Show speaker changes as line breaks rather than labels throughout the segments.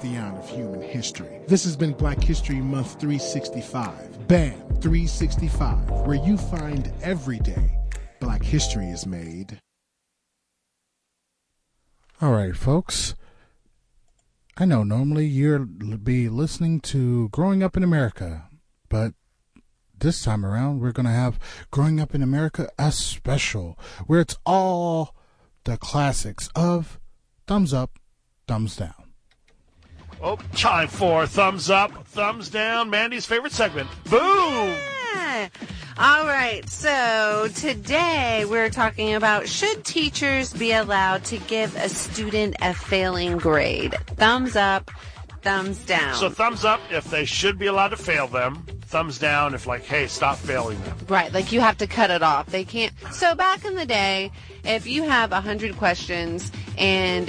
pantheon of human history. This has been Black History Month 365, BAM 365, where you find every day Black history is made. All right, folks. I know normally you'll be listening to Growing Up in America, but this time around we're going to have Growing Up in America, a special, where it's all the classics of thumbs up, thumbs down.
Oh, time for thumbs up, thumbs down, Mandy's favorite segment. Boom!
Yeah. All right, so today we're talking about, should teachers be allowed to give a student a failing grade? Thumbs up, thumbs down.
So thumbs up if they should be allowed to fail them. Thumbs down if, like, hey, stop failing them.
Right, like you have to cut it off. They can't. So back in the day, if you have 100 questions and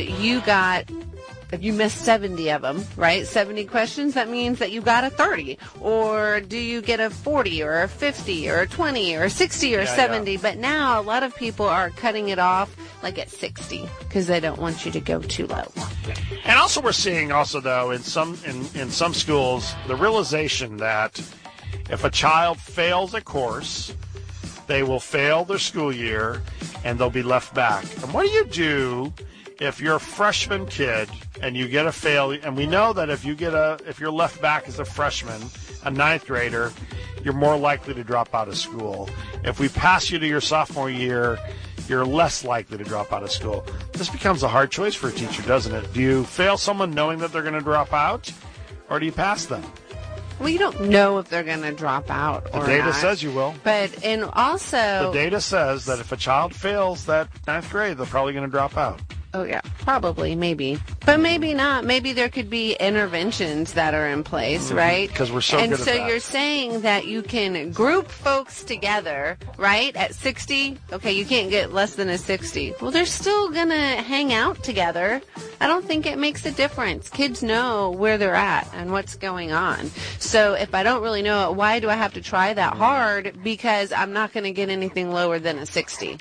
if you missed 70 of them, right? 70 questions, that means that you got a 30. Or do you get a 40 or a 50 or a 20 or a 60 or 70? Yeah. But now a lot of people are cutting it off like at 60 because they don't want you to go too low.
And also we're seeing though in some schools the realization that if a child fails a course, they will fail their school year and they'll be left back. And what do you do if you're a freshman kid and you get a fail? And we know that if you're left back as a freshman, a ninth grader, you're more likely to drop out of school. If we pass you to your sophomore year, you're less likely to drop out of school. This becomes a hard choice for a teacher, doesn't it? Do you fail someone knowing that they're going to drop out, or do you pass them?
Well, you don't know if they're going to drop out or not.
The data says you will.
And also,
the data says that if a child fails that ninth grade, they're probably going to drop out.
Oh, yeah, probably, maybe. But maybe not. Maybe there could be interventions that are in place, right?
Because we're so good at that.
And so you're saying that you can group folks together, right, at 60. Okay, you can't get less than a 60. Well, they're still going to hang out together. I don't think it makes a difference. Kids know where they're at and what's going on. So if I don't really know it, why do I have to try that hard? Because I'm not going to get anything lower than a 60.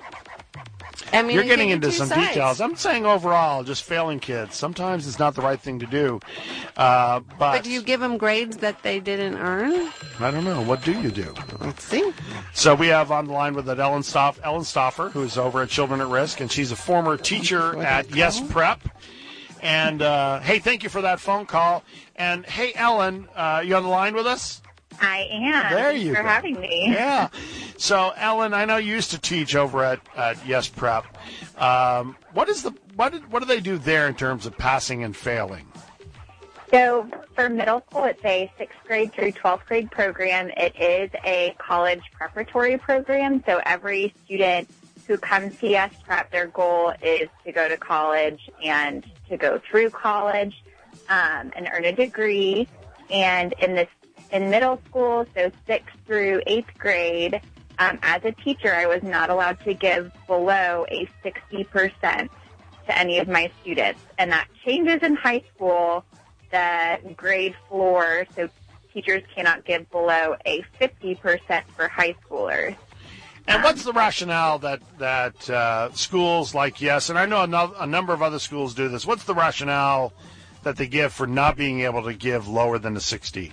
I mean,
you're getting into some details. I'm saying overall, just failing kids. Sometimes it's not the right thing to do. But
do you give them grades that they didn't earn?
I don't know. What do you do?
Let's see.
So we have on the line with Ellen Stauffer, who's over at Children at Risk, and she's a former teacher at Yes Prep. And, hey, thank you for that phone call. And, hey, Ellen, you on the line with us?
I am.
There you go.
Thanks for having me.
Yeah. So, Ellen, I know you used to teach over at Yes Prep. What do they do there in terms of passing and failing?
So, for middle school, it's a 6th grade through 12th grade program. It is a college preparatory program. So, every student who comes to Yes Prep, their goal is to go to college and to go through college and earn a degree. And in middle school, so 6th through 8th grade, as a teacher, I was not allowed to give below a 60% to any of my students. And that changes in high school, the grade floor, so teachers cannot give below a 50% for high schoolers.
And what's the rationale that schools like Yes, and I know a number of other schools do this, what's the rationale that they give for not being able to give lower than a 60?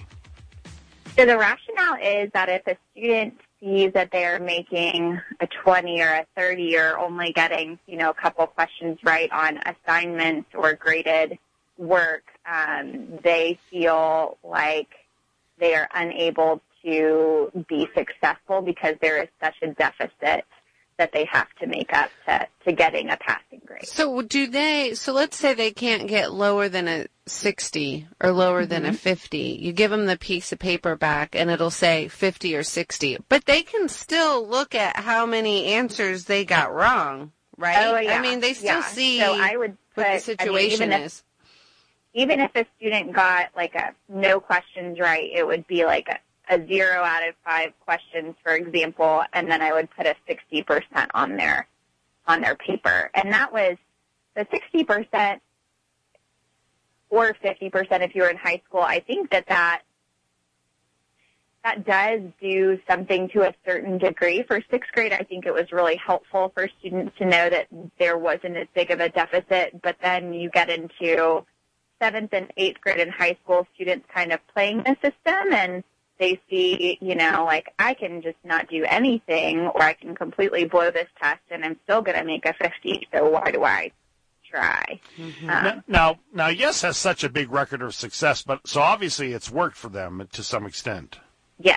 So the rationale is that if a student sees that they're making a 20 or a 30 or only getting, a couple questions right on assignments or graded work, they feel like they are unable to be successful because there is such a deficit that they have to make up to getting a passing grade.
So let's say they can't get lower than a 60 or lower than a 50. You give them the piece of paper back and it'll say 50 or 60. But they can still look at how many answers they got wrong, right?
Oh, yeah.
I mean, they still see
so I would
what the situation is.
Even if a student got like no questions right, it would be like a 0 out of 5 questions, for example, and then I would put a 60% on their paper. And that was the 60% or 50% if you were in high school. I think that does do something to a certain degree. For 6th grade, I think it was really helpful for students to know that there wasn't as big of a deficit, but then you get into 7th and 8th grade in high school students kind of playing the system, and they see, like, I can just not do anything, or I can completely blow this test and I'm still going to make a 50, so why do I try?
Mm-hmm. Now, Yes has such a big record of success, but so obviously it's worked for them to some extent.
Yes.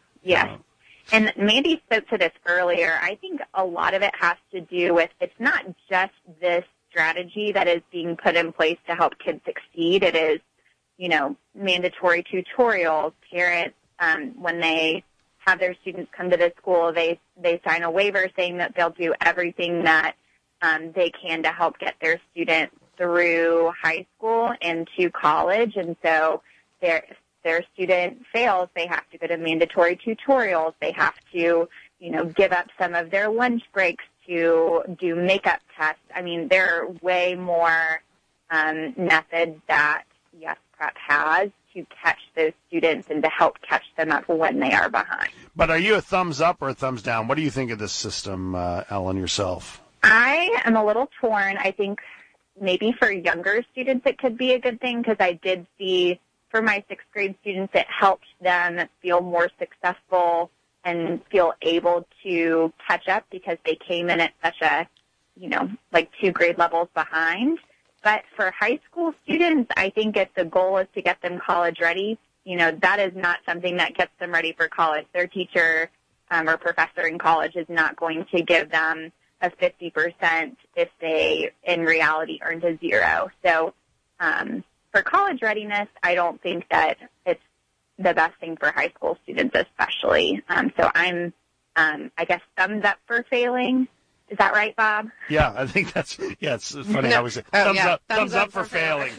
And Mandy spoke to this earlier. I think a lot of it has to do with, it's not just this strategy that is being put in place to help kids succeed. It is, mandatory tutorials. Parents, when they have their students come to the school, they sign a waiver saying that they'll do everything that they can to help get their students through high school and to college. And so their student fails, they have to go to mandatory tutorials. They have to, give up some of their lunch breaks to do makeup tests. I mean, there are way more methods that Yes Prep has to catch those students and to help catch them up when they are behind.
But are you a thumbs up or a thumbs down? What do you think of this system, Ellen, yourself?
I am a little torn. I think maybe for younger students it could be a good thing, because I did see for my 6th grade students it helped them feel more successful and feel able to catch up because they came in at such a, like 2 grade levels behind. But for high school students, I think if the goal is to get them college ready, that is not something that gets them ready for college. Their teacher or professor in college is not going to give them a 50% if they, in reality, earned a 0. So for college readiness, I don't think that it's the best thing for high school students especially. So I'm, I guess, thumbs up for failing. Is that right, Bob?
Yeah, I think it's funny how we say thumbs up for failing.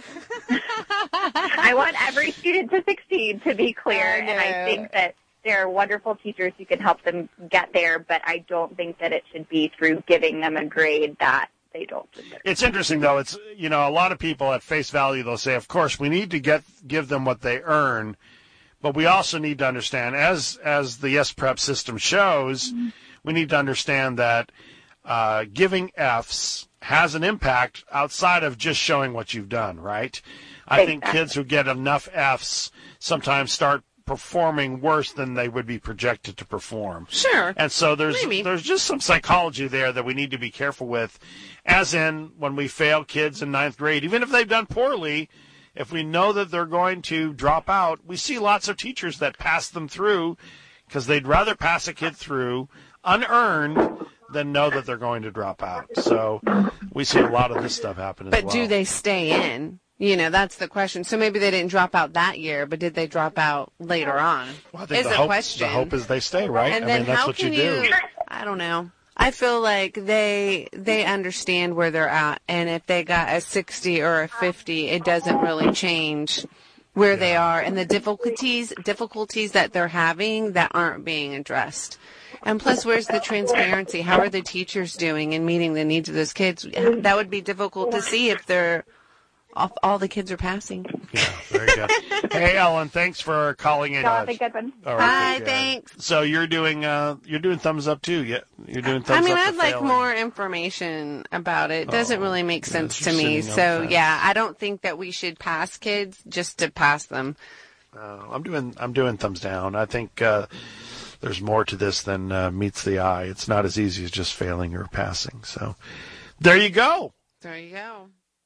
I want every student to succeed, to be clear, and I think that there are wonderful teachers who can help them get there, but I don't think that it should be through giving them a grade that they don't deserve.
It's interesting, though. It's, a lot of people at face value, they'll say, of course, we need to give them what they earn, but we also need to understand, as the Yes Prep system shows, we need to understand that giving Fs has an impact outside of just showing what you've done, right? I think kids who get enough Fs sometimes start performing worse than they would be projected to perform.
Sure.
And so there's just some psychology there that we need to be careful with, as in when we fail kids in 9th grade, even if they've done poorly, if we know that they're going to drop out, we see lots of teachers that pass them through because they'd rather pass a kid through unearned than know that they're going to drop out. So we see a lot of this stuff happen as well.
But do they stay in? That's the question. So maybe they didn't drop out that year, but did they drop out later on?
Well, I think the hope is they stay, right?
And then
that's what you do.
I don't know. I feel like they understand where they're at, and if they got a 60 or a 50, it doesn't really change where they are and the difficulties that they're having that aren't being addressed. And plus, where's the transparency? How are the teachers doing in meeting the needs of those kids? That would be difficult to see if all the kids are passing.
Yeah, very good. Hey, Ellen, thanks for calling in.
Have a good one.
All right,
Bye, thanks.
So you're doing thumbs up too. Yeah, you're doing thumbs up.
I'd like more information about it. It doesn't really make sense to me. So I don't think that we should pass kids just to pass them.
I'm doing thumbs down. I think there's more to this than meets the eye. It's not as easy as just failing or passing. So there you go.
There you go.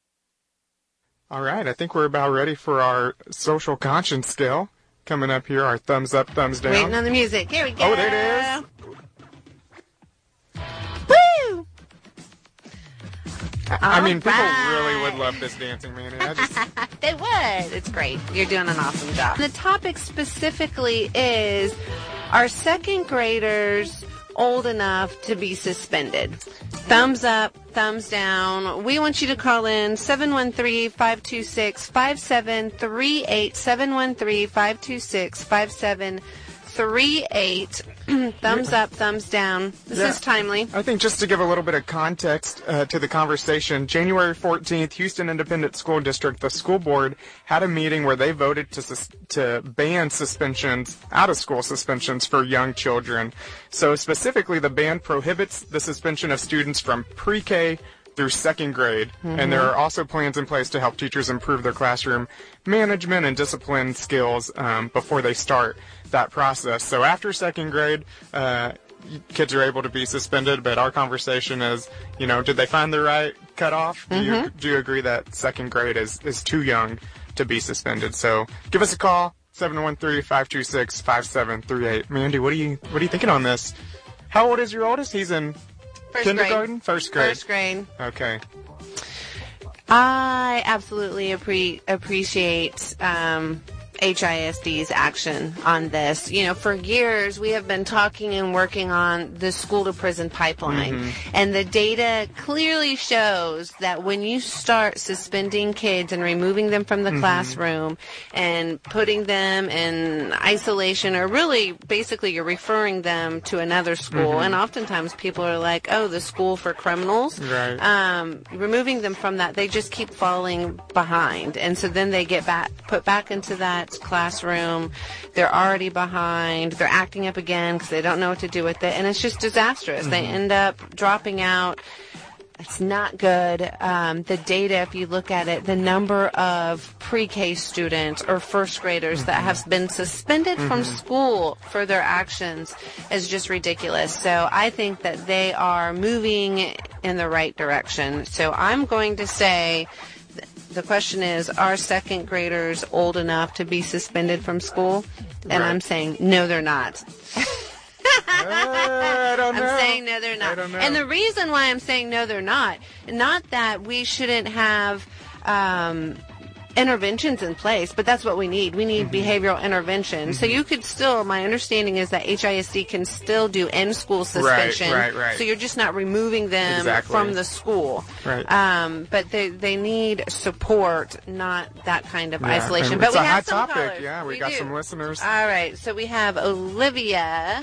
All right, I think we're about ready for our social conscience scale. Coming up here, our thumbs up, thumbs down.
Waiting on the music. Here we go.
Oh, there it is.
Woo!
I mean, people really would love this dancing, man.
They would. It's great. You're doing an awesome job. The topic specifically is, are 2nd graders old enough to be suspended? Thumbs up, thumbs down. We want you to call in 713-526-5738, 713-526-5738. Thumbs up, thumbs down. This is timely.
I think just to give a little bit of context to the conversation, January 14th, Houston Independent School District, the school board had a meeting where they voted to ban suspensions, out-of-school suspensions for young children. So specifically, the ban prohibits the suspension of students from pre-K through second grade, and there are also plans in place to help teachers improve their classroom management and discipline skills before they start that process. So after second grade, kids are able to be suspended, but our conversation is, did they find the right cutoff? Do you agree that second grade is too young to be suspended? So give us a call, 713-526-5738. Mandy, what are you thinking on this? How old is your oldest? He's in kindergarten? First grade.
First grade.
Okay.
I absolutely appreciate HISD's action on this. For years we have been talking and working on the school to prison pipeline, and the data clearly shows that when you start suspending kids and removing them from the classroom and putting them in isolation, or really basically you're referring them to another school, and oftentimes people are like, oh, the school for criminals,
right.
Removing them from that, they just keep falling behind, and so then they get put back into that classroom. They're already behind. They're acting up again because they don't know what to do with it, and it's just disastrous. They end up dropping out. It's not good. The data, if you look at it, the number of pre-K students or first graders that have been suspended from school for their actions is just ridiculous. So I think that they are moving in the right direction. So I'm going to say, the question is, are second graders old enough to be suspended from school? And
Right.
I'm saying, no, they're not.
I don't know.
I'm saying no, they're not.
I don't know.
And the reason why I'm saying no, they're not that we shouldn't have interventions in place, but that's what we need. We need behavioral intervention. So you could still, my understanding is that HISD can still do in-school suspension.
Right.
So you're just not removing them
Exactly.
from the school.
Right.
But they need support, not that kind of isolation.
And
But
it's
we
a
have
hot
some
topic.
callers.
Yeah, we got
do.
some listeners.
All right, so we have Olivia.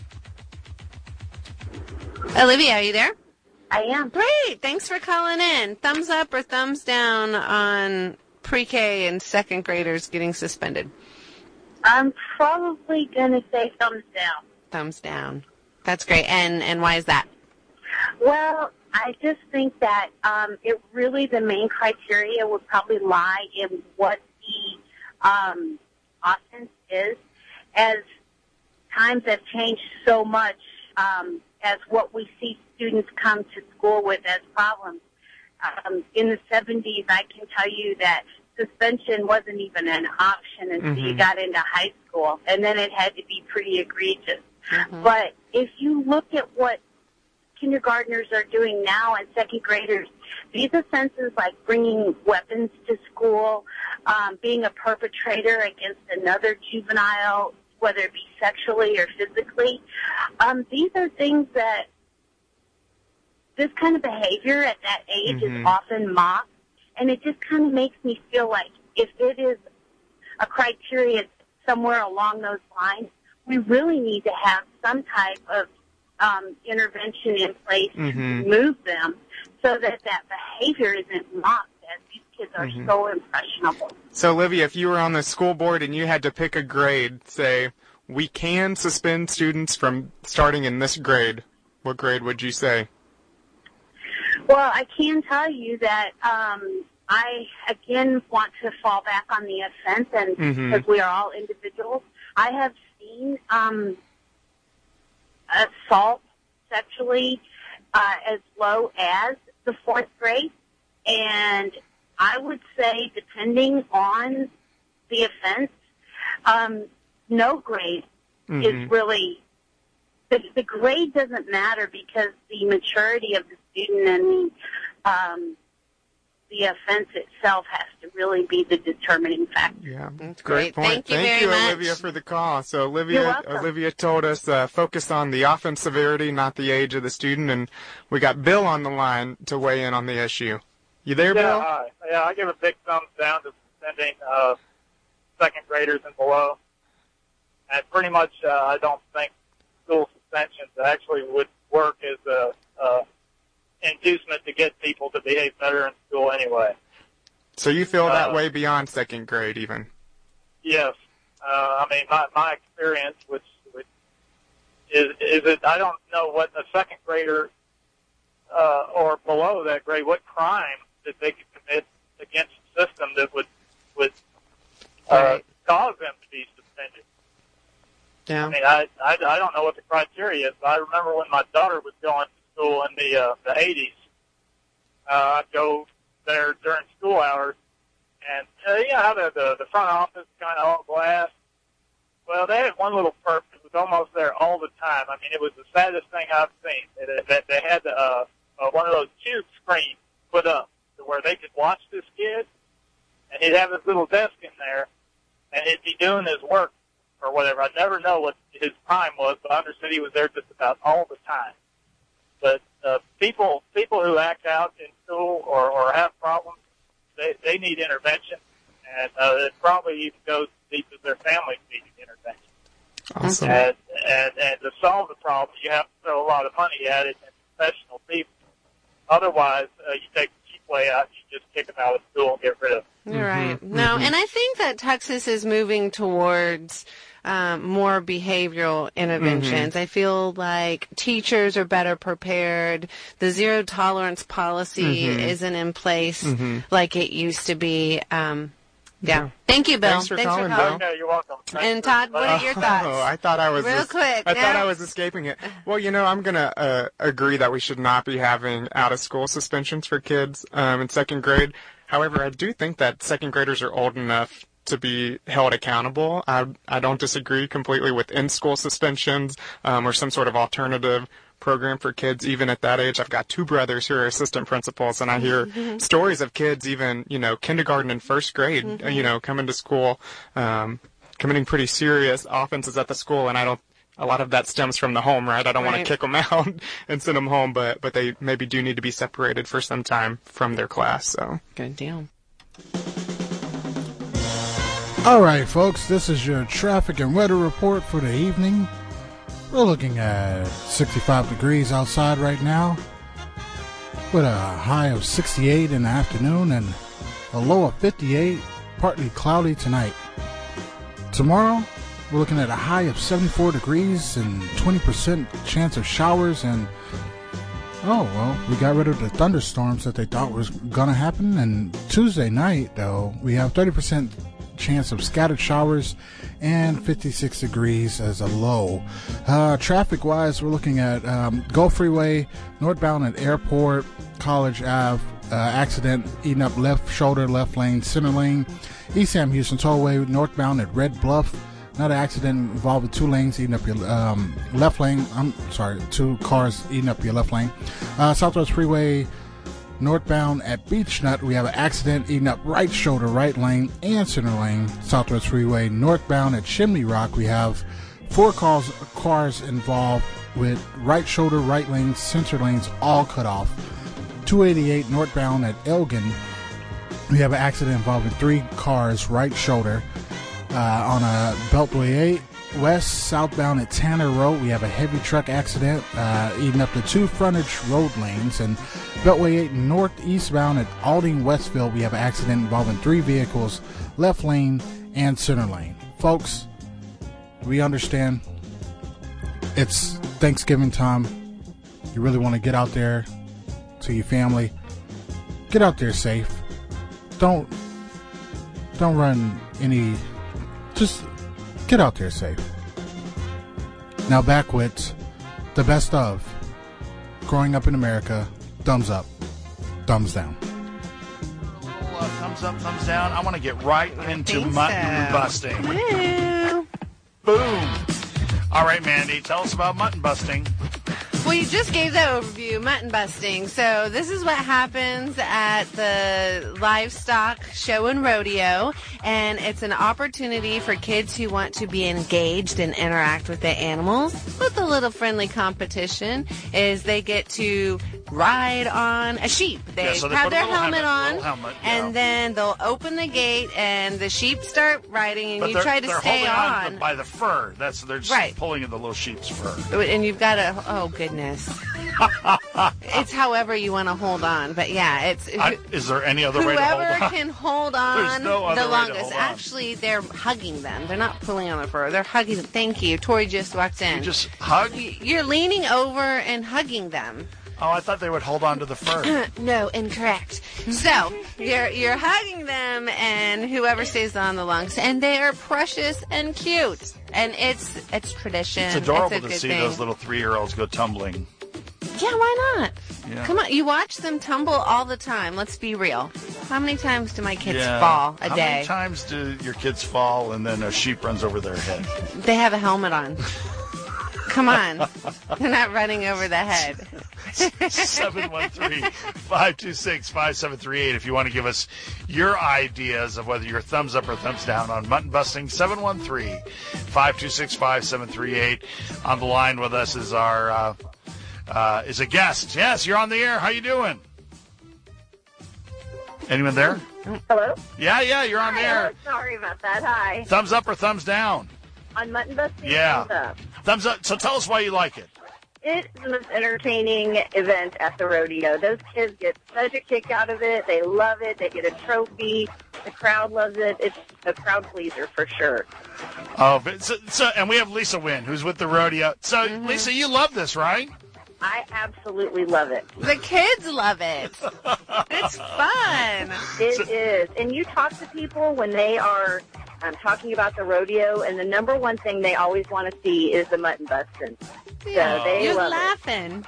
Olivia, are you there?
I am.
Great. Thanks for calling in. Thumbs up or thumbs down on pre-K and second graders getting suspended?
I'm probably going to say thumbs down.
Thumbs down. That's great. And why is that?
Well, I just think that it really, the main criteria would probably lie in what the offense is, as times have changed so much, as what we see students come to school with as problems. In the 70s, I can tell you that suspension wasn't even an option until you got into high school, and then it had to be pretty egregious. But if you look at what kindergartners are doing now and second graders, these offenses like bringing weapons to school, being a perpetrator against another juvenile, whether it be sexually or physically, these are things that this kind of behavior at that age is often mocked, and it just kind of makes me feel like if it is a criteria somewhere along those lines, we really need to have some type of intervention in place to remove them so that behavior isn't mocked, as these kids are so impressionable.
So, Olivia, if you were on the school board and you had to pick a grade, say, we can suspend students from starting in this grade, what grade would you say?
Well, I can tell you that I, again, want to fall back on the offense, and because we are all individuals, I have seen assault sexually as low as the fourth grade, and I would say, depending on the offense, no grade is really, the grade doesn't matter because the maturity of the student and the offense itself has to really be the determining factor.
Yeah,
That's
great
great.
point.
Thank you very much.
Olivia, for the call. So,
You're welcome.
Olivia told us focus on the offense severity, not the age of the student, and we got Bill on the line to weigh in on the issue. You there, Bill?
Yeah, I give a big thumbs down to suspending second graders and below. And pretty much, I don't think school suspensions actually would work as a inducement to get people to behave better in school anyway.
So you feel that way beyond second grade, even?
Yes. I mean, my experience, which is that I don't know what a second grader or below that grade, what crime that they could commit against the system that would
Right.
cause them to be suspended.
Yeah.
I mean, I don't know what the criteria is, but I remember when my daughter was going to school in the 80s, I'd go there during school hours, and you know how the front office kind of all glass. Well, they had one little perp that was almost there all the time. I mean, it was the saddest thing I've seen. They had one of those cube screens put up to where they could watch this kid, and he'd have his little desk in there, and he'd be doing his work or whatever. I never know what his time was, but I understood he was there just about all the time. But people who act out in school or have problems, they need intervention, and it probably even goes as deep as their families need intervention.
Awesome.
And to solve the problem, you have to throw a lot of money at it and professional people. Otherwise, you take the cheap way out, you just kick them out of school and get rid of them.
You're right. No, and I think that Texas is moving towards more behavioral interventions. I feel like teachers are better prepared. The zero tolerance policy isn't in place like it used to be. Yeah. Thank you, Bill.
Thanks for calling, Bill.
Okay, you're welcome.
And Todd, what are your thoughts?
Oh, I thought I was
Real quick.
I thought I was escaping it. Well, you know, I'm gonna agree that we should not be having out of school suspensions for kids in second grade. However, I do think that second graders are old enough to be held accountable. I don't disagree completely with in-school suspensions or some sort of alternative program for kids even at that age. I've got two brothers who are assistant principals, and I hear stories of kids even, you know, kindergarten and first grade, you know, coming to school, committing pretty serious offenses at the school, and a lot of that stems from the home, right? I don't want to kick them out and send them home, but they maybe do need to be separated for some time from their class, so.
Good deal.
All right, folks, this is your traffic and weather report for the evening. We're looking at 65 degrees outside right now, with a high of 68 in the afternoon and a low of 58, partly cloudy tonight. Tomorrow, we're looking at a high of 74 degrees and 20% chance of showers, and we got rid of the thunderstorms that they thought was going to happen. And Tuesday night, though, we have 30% chance of scattered showers and 56 degrees as a low. Traffic wise, we're looking at Gulf Freeway northbound at Airport, College Ave, accident eating up left shoulder, left lane, center lane. East Sam Houston Tollway northbound at Red Bluff, another accident involving two lanes eating up your left lane. Two cars eating up your left lane. Southwest Freeway northbound at Beach Nut, we have an accident eating up right shoulder, right lane, and center lane. Southwest Freeway northbound at Chimney Rock, we have four cars involved with right shoulder, right lane, center lanes all cut off. 288 northbound at Elgin, we have an accident involving three cars, right shoulder. On a Beltway 8 west southbound at Tanner Road, we have a heavy truck accident eating up the two frontage road lanes. And Beltway 8 northeastbound at Alding Westfield, we have an accident involving three vehicles, left lane and center lane. Folks, we understand it's Thanksgiving time. You really want to get out there to your family. Get out there safe. Don't run any. Just get out there safe. Now back with the best of Growing Up in America. Thumbs up, thumbs down.
Thumbs up, thumbs down. I want to get right into mutton busting.
Woo.
Boom. All right, Mandy, tell us about mutton busting.
Well, you just gave the overview, mutton busting. So this is what happens at the livestock show and rodeo, and it's an opportunity for kids who want to be engaged and interact with the animals with a little friendly competition. Is they get to ride on a sheep. They have their helmet on, and then they'll open the gate, and the sheep start riding, and you try to stay on
by the fur. They're just pulling at the little sheep's fur.
And you've got to, oh goodness. It's however you want to hold on, but yeah, it's.
Is there any other way to hold on?
Whoever can hold on
There's no other
the
way
longest.
to hold on.
Actually, they're hugging them. They're not pulling on the fur. They're hugging them. Thank you. Tori just walked in.
You just hug?
You're leaning over and hugging them.
Oh, I thought they would hold on to the fur.
No, incorrect. So you're hugging them, and whoever stays on the longest, and they are precious and cute, and it's tradition.
It's adorable
a
to
good
see
thing.
those little 3-year-olds go tumbling.
Yeah, why not?
Yeah.
Come on, you watch them tumble all the time. Let's be real. How many times do my kids fall a
How
day?
many times do your kids fall and then a sheep runs over their head?
They have a helmet on. Come on. They're not running over the head.
713-526-5738 if you want to give us your ideas of whether you're thumbs up or thumbs down on mutton busting. 713-526-5738. On the line with us is our is a guest. Yes, you're on the air. How you doing? Anyone there?
Hello?
Yeah, you're on the air.
Sorry about that. Hi.
Thumbs up or thumbs down?
On Mutton Busting?
Yeah.
Thumbs up.
Thumbs up. So tell us why you like it.
It's the most entertaining event at the rodeo. Those kids get such a kick out of it. They love it. They get a trophy. The crowd loves it. It's a crowd pleaser for sure.
Oh, but and we have Lisa Wynn, who's with the rodeo. So, Lisa, you love this, right?
I absolutely love it.
The kids love it. It's fun.
It is. And you talk to people when they are talking about the rodeo, and the number one thing they always want to see is the mutton busting.
Yeah,
So they
you're
love
laughing.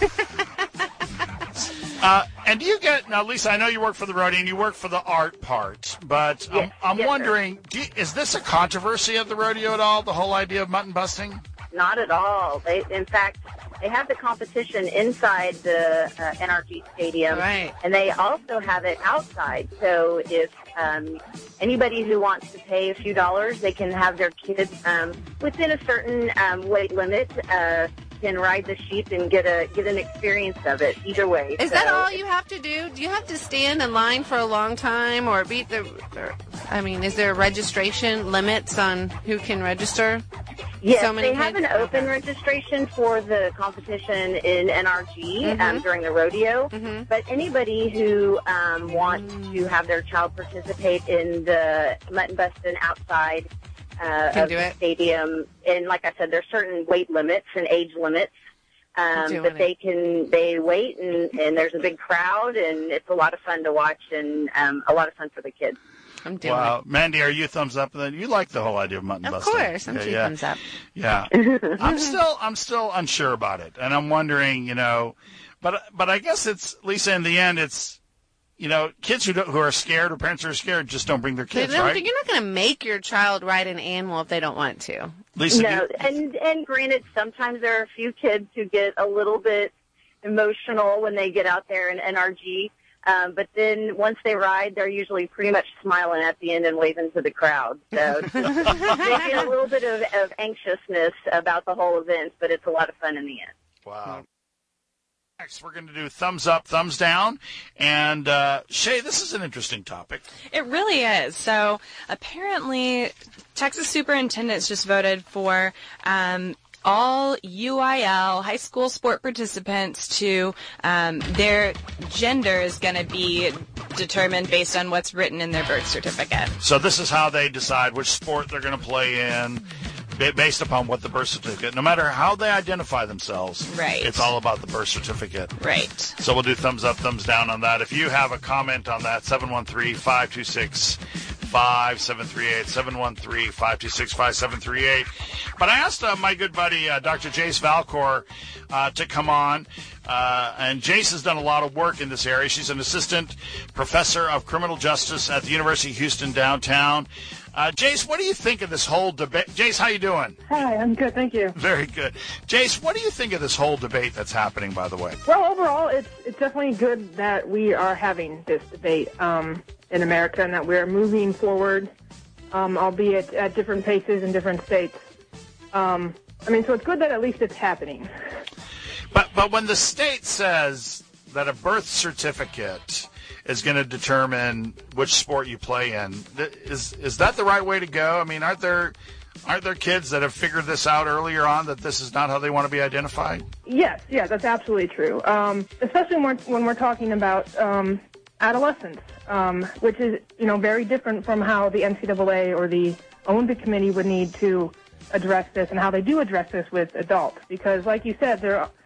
And do you get, now, Lisa, I know you work for the rodeo and you work for the art part, but
Yes.
I'm
Yes,
wondering, is this a controversy at the rodeo at all, the whole idea of mutton busting?
Not at all. In fact, they have the competition inside the NRG Stadium,
Right.
and they also have it outside. So if anybody who wants to pay a few dollars, they can have their kids within a certain weight limit. Can ride the sheep and get an experience of it either way.
Is that all you have to do? Do you have to stand in line for a long time or is there registration limits on who can register?
Yes,
So many
they have
kids?
an open
Okay.
registration for the competition in NRG during the rodeo. But anybody who wants to have their child participate in the mutton busting outside
Can
of
do
the
it.
stadium, and like I said, there's certain weight limits and age limits.
Doing
But they wait, and there's a big crowd, and it's a lot of fun to watch, and a lot of fun for the kids.
I'm doing
Wow. Mandy, are you thumbs up? Then you like the whole idea of mutton
it. Of
busting.
course. I'm two thumbs up.
Yeah. I'm still unsure about it. And I'm wondering, but I guess it's, Lisa, in the end, it's, kids who are scared or parents who are scared just don't bring their kids, right?
You're not going to make your child ride an animal if they don't want to.
Lisa,
No, and granted, sometimes there are a few kids who get a little bit emotional when they get out there in NRG. But then once they ride, they're usually pretty much smiling at the end and waving to the crowd. So they get a little bit of anxiousness about the whole event, but it's a lot of fun in the end.
Wow. Next, we're going to do thumbs up, thumbs down. And, Shay, this is an interesting topic.
It really is. So apparently Texas superintendents just voted for all UIL high school sport participants to their gender is going to be determined based on what's written in their birth certificate.
So this is how they decide which sport they're going to play in based upon what the birth certificate, no matter how they identify themselves.
Right.
It's all about the birth certificate.
Right.
So we'll do thumbs up, thumbs down on that. If you have a comment on that, 713-526-5738, 713-526-5738. But I asked my good buddy, Dr. Jace Valcor, to come on. And Jace has done a lot of work in this area. She's an assistant professor of criminal justice at the University of Houston downtown. Jace, what do you think of this whole debate? Jace, how you doing?
Hi, I'm good, thank you.
Very good. Jace, what do you think of this whole debate that's happening, by the way?
Well, overall, it's definitely good that we are having this debate in America and that we're moving forward, albeit at different paces in different states. So it's good that at least it's happening.
But when the state says that a birth certificate is going to determine which sport you play in, is that the right way to go? I mean, aren't there kids that have figured this out earlier on, that this is not how they want to be identified?
Yes, that's absolutely true. Especially when we're talking about adolescents, which is very different from how the NCAA or the Olympic Committee would need to address this, and how they do address this with adults. Because, like you said,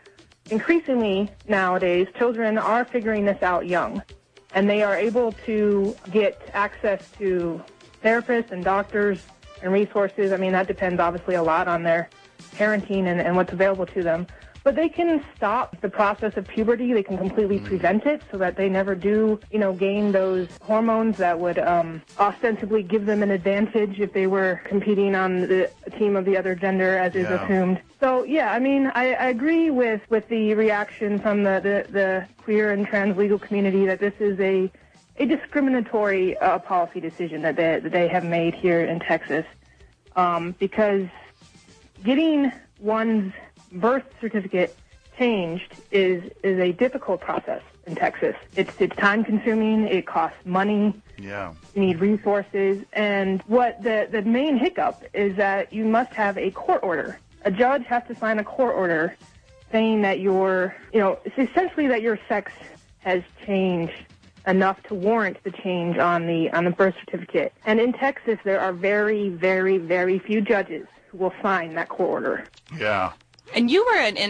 increasingly nowadays, children are figuring this out young, and they are able to get access to therapists and doctors and resources. I mean, that depends obviously a lot on their parenting and what's available to them. But they can stop the process of puberty. They can completely prevent it so that they never do, gain those hormones that would ostensibly give them an advantage if they were competing on the team of the other gender, as is assumed. So, yeah, I mean, I agree with the reaction from the queer and trans legal community that this is a discriminatory policy decision that they have made here in Texas, because getting one's birth certificate changed is a difficult process in Texas. It's time consuming. It costs money.
Yeah.
You need resources. And what the main hiccup is that you must have a court order. A judge has to sign a court order saying that it's essentially that your sex has changed enough to warrant the change on the birth certificate. And in Texas, there are very, very, very few judges who will sign that court order.
Yeah.
And you were an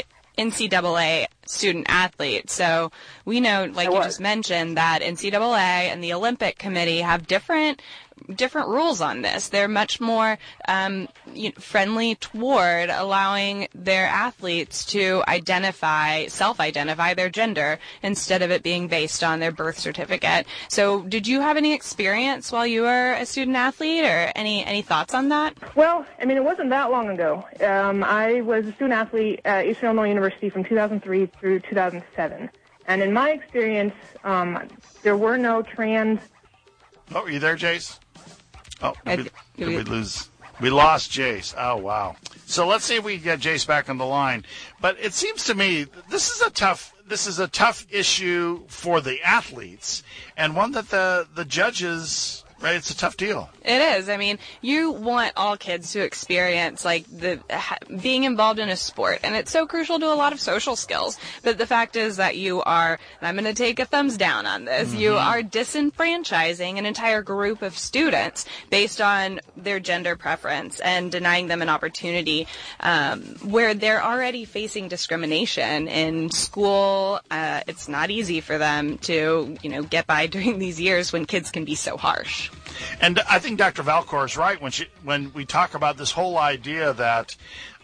NCAA student athlete, so we know, like you just mentioned, that NCAA and the Olympic Committee have different rules on this. They're much more friendly toward allowing their athletes to self-identify their gender instead of it being based on their birth certificate. So did you have any experience while you were a student athlete, or any thoughts on that?
Well, I mean, it wasn't that long ago. I was a student athlete at Eastern Illinois University from 2003 through 2007. And in my experience, there were no trans...
Oh, are you there, Jace? Oh, did we lose? We lost Jace. Oh, wow. So let's see if we can get Jace back on the line. But it seems to me this is a tough issue for the athletes, and one that the judges, right, it's a tough deal.
It is. I mean, you want all kids to experience, being involved in a sport, and it's so crucial to a lot of social skills. But the fact is that you are, and I'm going to take a thumbs down on this, you are disenfranchising an entire group of students based on their gender preference and denying them an opportunity where they're already facing discrimination in school. It's not easy for them to, get by during these years when kids can be so harsh.
And I think Dr. Valcour is right when we talk about this whole idea that,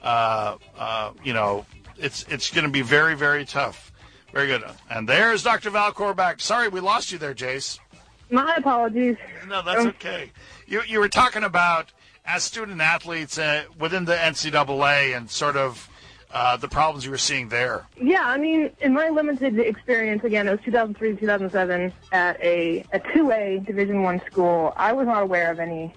it's going to be very, very tough. Very good. And there's Dr. Valcour back. Sorry, we lost you there, Jace.
My apologies.
No, that's okay. You were talking about, as student athletes within the NCAA and sort of the problems you were seeing there.
Yeah, I mean, in my limited experience, again, it was 2003 to 2007 at a 2A Division I school. I was not aware of any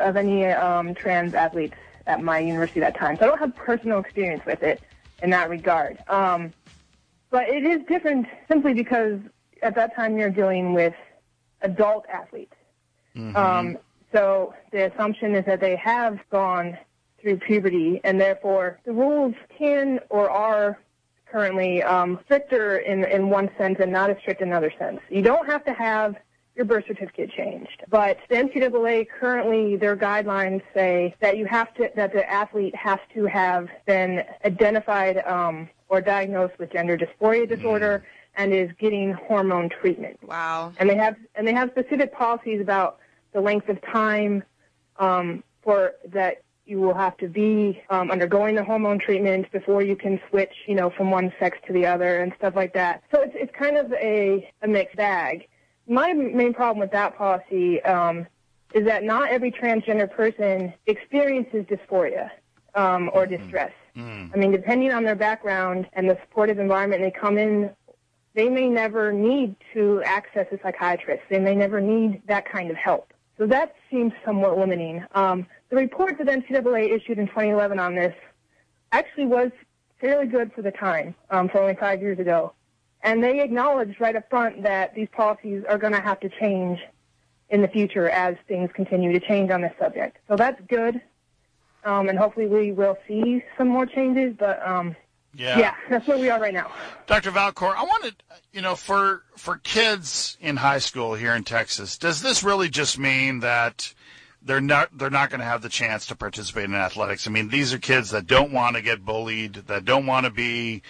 trans athletes at my university at that time, so I don't have personal experience with it in that regard. But it is different simply because at that time you're dealing with adult athletes. Mm-hmm. So the assumption is that they have gone through puberty, and therefore the rules can or are currently stricter in one sense and not as strict in another sense. You don't have to have your birth certificate changed, but the NCAA currently, their guidelines say that that the athlete has to have been identified or diagnosed with gender dysphoria disorder and is getting hormone treatment.
Wow.
And they have specific policies about the length of time for that you will have to be undergoing the hormone treatment before you can switch, from one sex to the other and stuff like that. So it's kind of a mixed bag. My main problem with that policy is that not every transgender person experiences dysphoria or distress. I mean, depending on their background and the supportive environment they come in, they may never need to access a psychiatrist. They may never need that kind of help. So that seems somewhat limiting. The report that NCAA issued in 2011 on this actually was fairly good for the time, for only 5 years ago. And they acknowledged right up front that these policies are going to have to change in the future as things continue to change on this subject. So that's good. And hopefully we will see some more changes, but yeah, that's where we are right now.
Dr. Valcour, I wanted, for kids in high school here in Texas, does this really just mean that they're not going to have the chance to participate in athletics? I mean, these are kids that don't want to get bullied, that don't want to be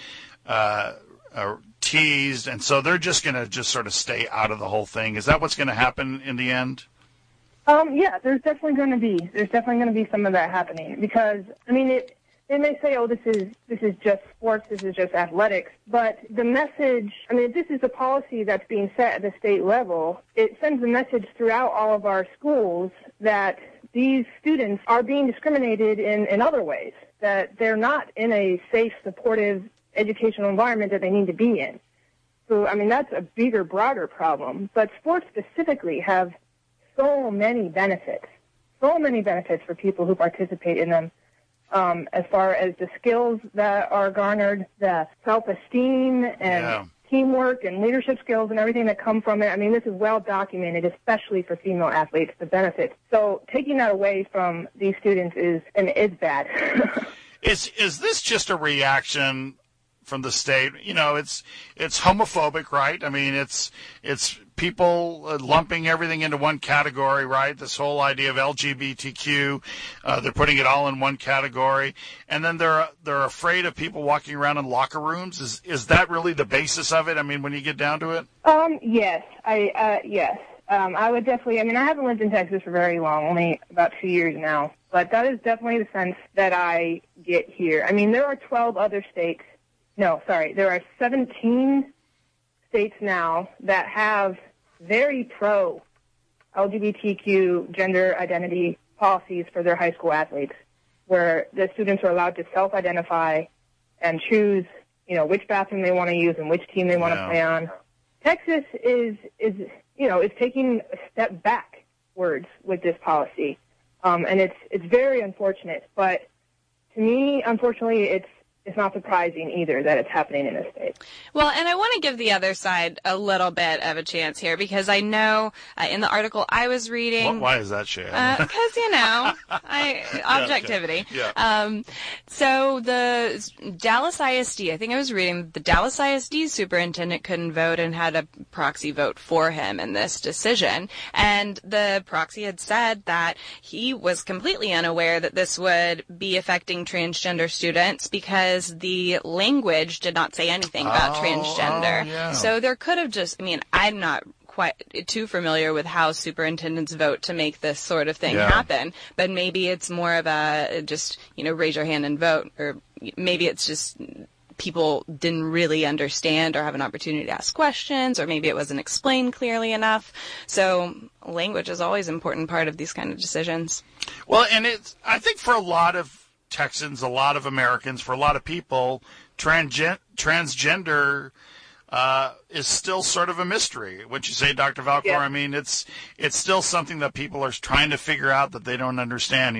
teased, and so they're just going to just sort of stay out of the whole thing. Is that what's going to happen in the end?
Yeah, there's definitely going to be some of that happening because they may say, oh, this is just sports, this is just athletics, but the message, this is the policy that's being set at the state level. It sends a message throughout all of our schools that these students are being discriminated in other ways, that they're not in a safe, supportive educational environment that they need to be in. So, that's a bigger, broader problem. But sports specifically have so many benefits for people who participate in them, as far as the skills that are garnered, the self-esteem and teamwork and leadership skills and everything that come from it. This is well documented, especially for female athletes, the benefits. So taking that away from these students is bad.
Is this just a reaction from the state? It's homophobic, right? It's people lumping everything into one category, right? This whole idea of LGBTQ, they're putting it all in one category, and then they're afraid of people walking around in locker rooms. Is that really the basis of it? When you get down to it?
Yes, yes. I would definitely. I haven't lived in Texas for very long, only about 2 years now, but that is definitely the sense that I get here. There are 12 other states. No, sorry. There are 17 states now that have very pro-LGBTQ gender identity policies for their high school athletes, where the students are allowed to self-identify and choose, which bathroom they want to use and which team they want to play on. Texas is taking a step backwards with this policy, and it's very unfortunate. But to me, unfortunately, it's not surprising either that it's happening in this state.
Well, and I want to give the other side a little bit of a chance here because I know in the article I was reading...
Why is that, Shay?
Because, objectivity.
Yeah.
So the Dallas ISD, I think I was reading, the Dallas ISD superintendent couldn't vote and had a proxy vote for him in this decision. And the proxy had said that he was completely unaware that this would be affecting transgender students because the language did not say anything about transgender.
Yeah.
So there could have just, I'm not quite too familiar with how superintendents vote to make this sort of thing happen, but maybe it's more of a just, raise your hand and vote, or maybe it's just people didn't really understand or have an opportunity to ask questions, or maybe it wasn't explained clearly enough. So language is always an important part of these kind of decisions.
Well, and I think for a lot of Texans, a lot of Americans, for a lot of people, transgender is still sort of a mystery. Wouldn't you say, Dr. Valcor?
Yeah.
It's still something that people are trying to figure out that they don't understand.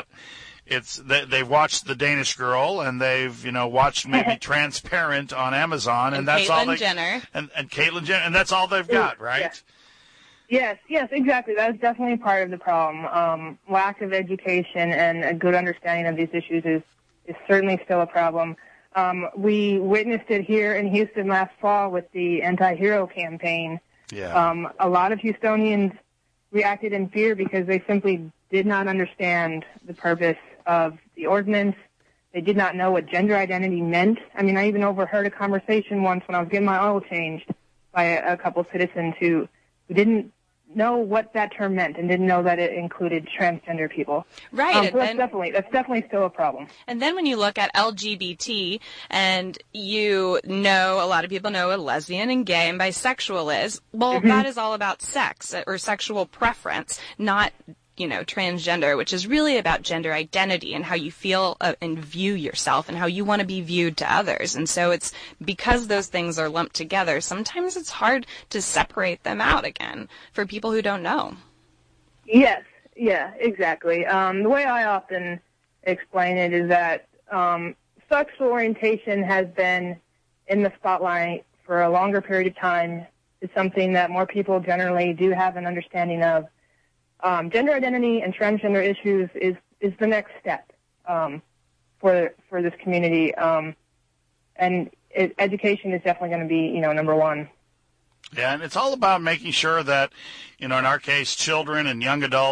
They've watched The Danish Girl and they've watched maybe Transparent on Amazon, and that's all they
Jenner.
And Caitlyn Jenner, and that's all they've got, right?
Yeah. Yes, exactly. That's definitely part of the problem. Lack of education and a good understanding of these issues is certainly still a problem. We witnessed it here in Houston last fall with the Anti-Hero campaign.
Yeah.
A lot of Houstonians reacted in fear because they simply did not understand the purpose of the ordinance. They did not know what gender identity meant. I even overheard a conversation once when I was getting my oil changed by a couple of citizens who didn't know what that term meant and didn't know that it included transgender people.
Right.
So that's definitely still a problem.
And then when you look at LGBT, and a lot of people know what lesbian and gay and bisexual is, well, that is all about sex or sexual preference, not transgender, which is really about gender identity and how you feel and view yourself and how you want to be viewed to others. And so it's because those things are lumped together, sometimes it's hard to separate them out again for people who don't know.
Yes, yeah, exactly. The way I often explain it is that sexual orientation has been in the spotlight for a longer period of time. It's something that more people generally do have an understanding of. Gender identity and transgender issues is the next step for this community, and education is definitely going to be number one.
Yeah, and it's all about making sure that in our case, children and young adults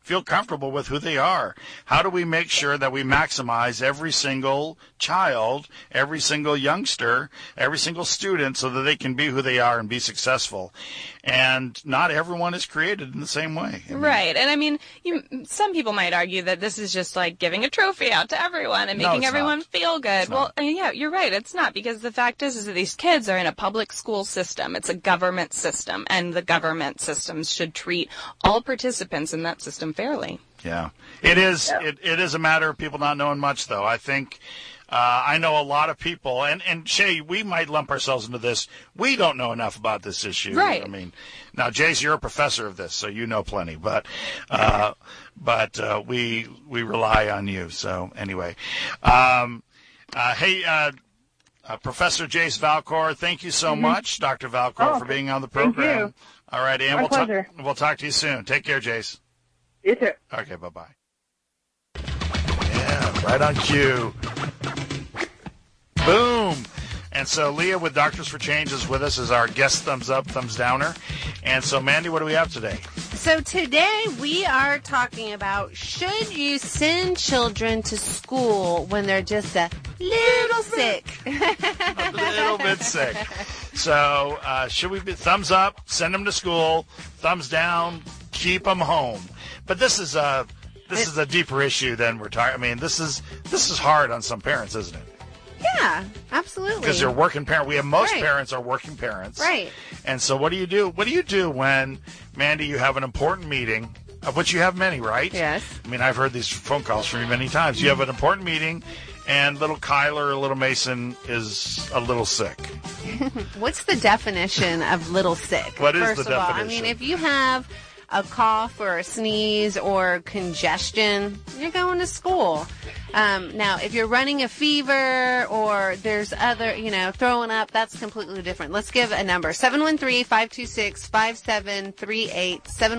feel comfortable with who they are. How do we make sure that we maximize every single child, every single youngster, every single student so that they can be who they are and be successful? And not everyone is created in the same way.
Right. And I mean, some people might argue that this is just like giving a trophy out to everyone and making everyone feel good. Well, yeah, you're right. It's not, because the fact is that these kids are in a public school system. It's a government system, and the government systems should treat all participants in that system fairly.
Yeah. It is. Yeah. It is a matter of people not knowing much, though. I think I know a lot of people, and Shay, we might lump ourselves into this. We don't know enough about this issue.
Right.
I mean, now, Jace, you're a professor of this, so you know plenty, but we rely on you. So anyway, hey, Professor Jace Valcour, thank you so much, Dr. Valcour, for being on the program.
Thank you.
All right, and we'll talk to you soon. Take care, Jace.
You too.
Okay, bye-bye. Yeah, right on cue. Boom. And so Leah with Doctors for Change is with us as our guest thumbs up, thumbs downer. And so, Mandy, what do we have today?
So today we are talking about, should you send children to school when they're just a little sick?
A little bit sick. So should we be thumbs up, send them to school, thumbs down, keep them home? But this is a deeper issue than we're talking. I mean, this is hard on some parents, isn't it?
Yeah, absolutely.
Because they're working parents. Most parents are working parents.
Right.
And so what do you do? What do you do when, Mandy, you have an important meeting, of which you have many, right?
Yes.
I mean, I've heard these phone calls from you many times. You have an important meeting, and little Kyler or little Mason is a little sick.
What's the definition of little sick?
What is
First
the
of all,
definition?
I mean, if you have a cough or a sneeze or congestion, you're going to school. Now, if you're running a fever or there's other, throwing up, that's completely different. Let's give a number. 713-526-5738.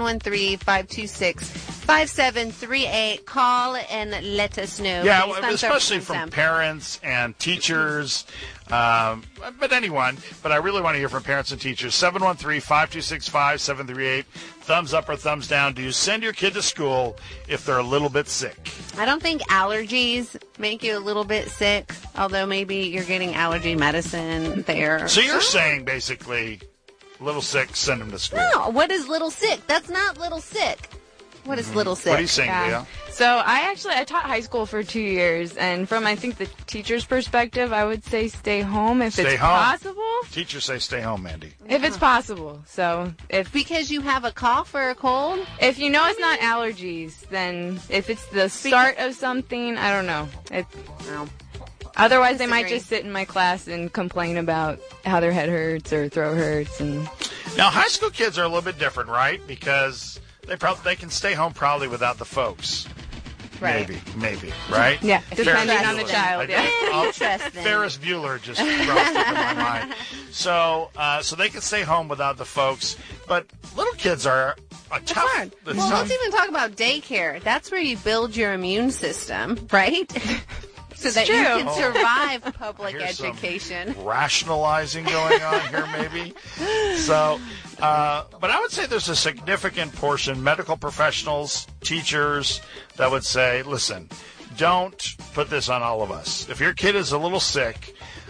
713-526-5738. Call and let us know.
Yeah, especially from parents and teachers. But anyone. But I really want to hear from parents and teachers. 713-526-5738. Thumbs up or thumbs down. Do you send your kid to school if they're a little bit sick?
I don't think allergies make you a little bit sick, although maybe you're getting allergy medicine there.
So you're saying basically, little sick, send them to school.
No, what is little sick? That's not little sick. What is little sick?
What are you saying, Leah?
So I taught high school for 2 years, and from, I think, the teacher's perspective, I would say stay home if it's possible.
Teachers say stay home, Mandy.
If it's possible. So
because you have a cough or a cold?
If you know it's not allergies, then if it's the start of something, I don't know. Otherwise, they might just sit in my class and complain about how their head hurts or throat hurts. And
now, high school kids are a little bit different, right? Because they can stay home probably without the folks.
Right.
Maybe, right?
Yeah, depending on the child.
Interesting.
Ferris Bueller just crossed up in my mind. So they can stay home without the folks, but little kids are
It's hard. Well, let's even talk about daycare. That's where you build your immune system, right? So that you can survive public education.
Some rationalizing going on here, maybe. So, but I would say there's a significant portion, medical professionals, teachers, that would say, listen, don't put this on all of us. If your kid is a little sick,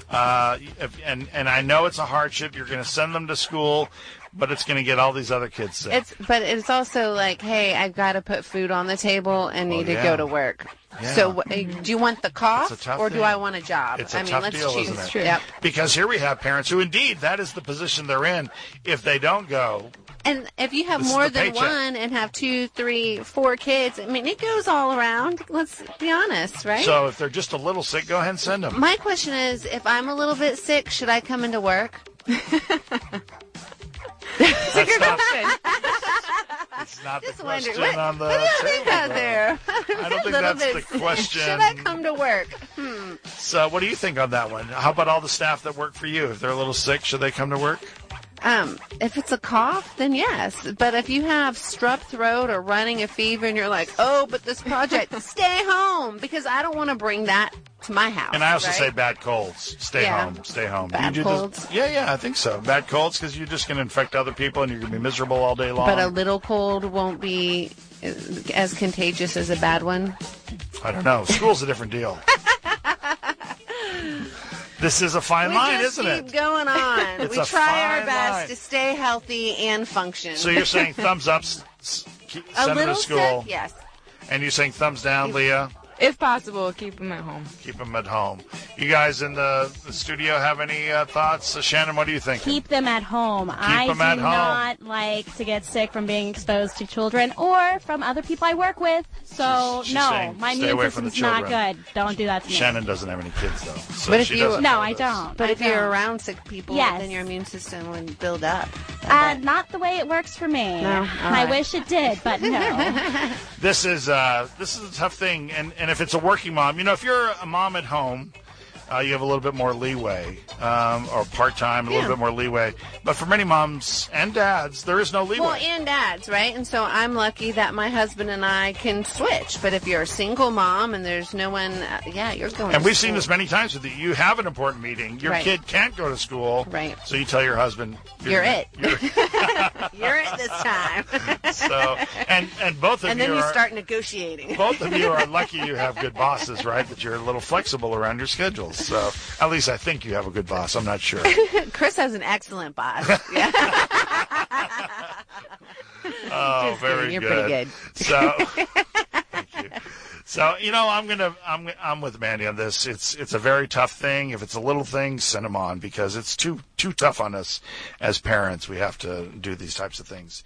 and I know it's a hardship, you're going to send them to school, but it's going to get all these other kids sick.
But it's also like, hey, I've got to put food on the table and need to go to work. Yeah. So do you want the cough or do I want a job?
It's a tough deal,
choose.
Isn't it?
True. Yep.
Because here we have parents who, indeed, that is the position they're in. If they don't go,
and if you have more than one and have 2, 3, 4 kids, I mean, it goes all around. Let's be honest, right?
So if they're just a little sick, go ahead and send them.
My question is, if I'm a little bit sick, should I come into work?
It's not the question on the table.
There?
I don't think that's the question.
Should I come to work?
So what do you think on that one? How about all the staff that work for you? If they're a little sick, should they come to work?
If it's a cough, then yes. But if you have strep throat or running a fever and you're like, oh, but this project, stay home because I don't want to bring that to my house.
And I also
right?
say bad colds. Stay home. Stay home.
Bad colds?
Yeah, I think so. Bad colds because you're just going to infect other people and you're going to be miserable all day long.
But a little cold won't be as contagious as a bad one?
I don't know. School's a different deal. This is a fine line, isn't it?
We keep going on.
It's
we
a
try our
fine
best
line.
to stay healthy and function.
So you're saying thumbs up, send them to school.
Yes.
And you're saying thumbs down, Leah?
If possible, keep them at home.
Keep them at home. You guys in the studio have any thoughts? Shannon, what do you think?
Keep them at home. I do not like to get sick from being exposed to children or from other people I work with. So,
She's
no,
saying
my
stay
immune
away from the
system's not
children.
good. Don't do that to me.
Shannon doesn't have any kids, though. So
But if
she
you-
doesn't
No,
know
I
this.
don't.
But
I
if you're
don't.
around sick people,
Yes.
then your immune system would build up.
Not the way it works for me.
No? All
I
right.
wish it did, but no.
This is a tough thing, and if it's a working mom, if you're a mom at home, you have a little bit more leeway, or part-time, a little bit more leeway. But for many moms and dads, there is no leeway.
Well, and dads, right? And so I'm lucky that my husband and I can switch. But if you're a single mom and there's no one, you're going
and
to
we've seen
school.
this many times with you. You have an important meeting. Your
Right.
kid can't go to school.
Right.
So you tell your husband,
You're it.
You're
You're it this time.
so, and both of
And
you
then you
are,
start negotiating.
both of you are lucky you have good bosses, right? That you're a little flexible around your schedules. So at least I think you have a good boss. I'm not sure.
Chris has an excellent boss. Yeah.
Oh,
Just
very
kidding. You're
good.
pretty good.
So, thank you. So, I'm with Mandy on this. It's a very tough thing. If it's a little thing, send them on because it's too tough on us as parents. We have to do these types of things.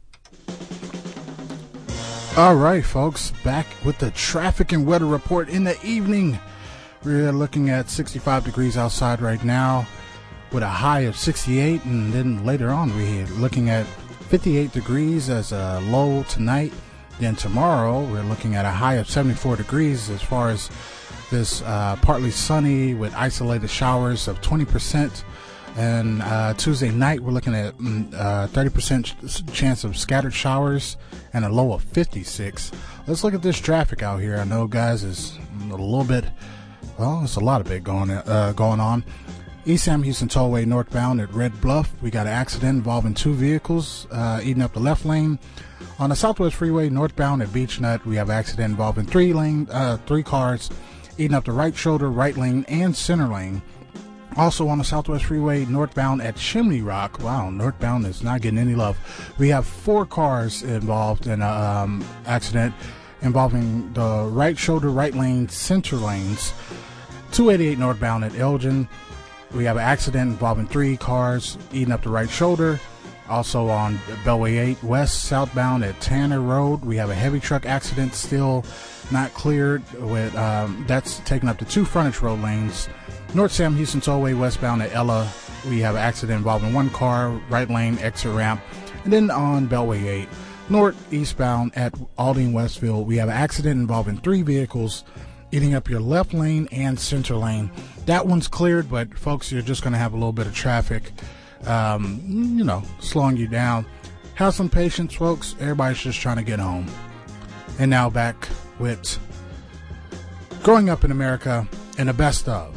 All right, folks, back with the traffic and weather report in the evening. We're looking at 65 degrees outside right now with a high of 68, and then later on we're looking at 58 degrees as a low tonight. Then tomorrow we're looking at a high of 74 degrees as far as this partly sunny with isolated showers of 20%. And Tuesday night we're looking at 30% chance of scattered showers and a low of 56. Let's look at this traffic out here. I know, guys, is a little bit, well, it's a lot of it going on. East Sam Houston Tollway northbound at Red Bluff, we got an accident involving two vehicles eating up the left lane. On the Southwest Freeway northbound at Beach Nut, we have an accident involving three cars eating up the right shoulder, right lane, and center lane. Also on the Southwest Freeway northbound at Chimney Rock, wow, northbound is not getting any love. We have 4 cars involved in an accident involving the right shoulder, right lane, center lanes. 288 northbound at Elgin, we have an accident involving 3 cars eating up the right shoulder. Also on Beltway 8 West southbound at Tanner Road, we have a heavy truck accident still not cleared with that's taking up the 2 frontage road lanes. North Sam Houston Tollway westbound at Ella, we have an accident involving 1 car, right lane, exit ramp. And then on Beltway 8 north eastbound at Aldine Westfield, we have an accident involving 3 vehicles eating up your left lane and center lane. That one's cleared, but folks, you're just going to have a little bit of traffic, slowing you down. Have some patience, folks. Everybody's just trying to get home. And now back with Growing Up in America and the best of.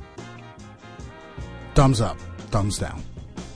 Thumbs up, thumbs down.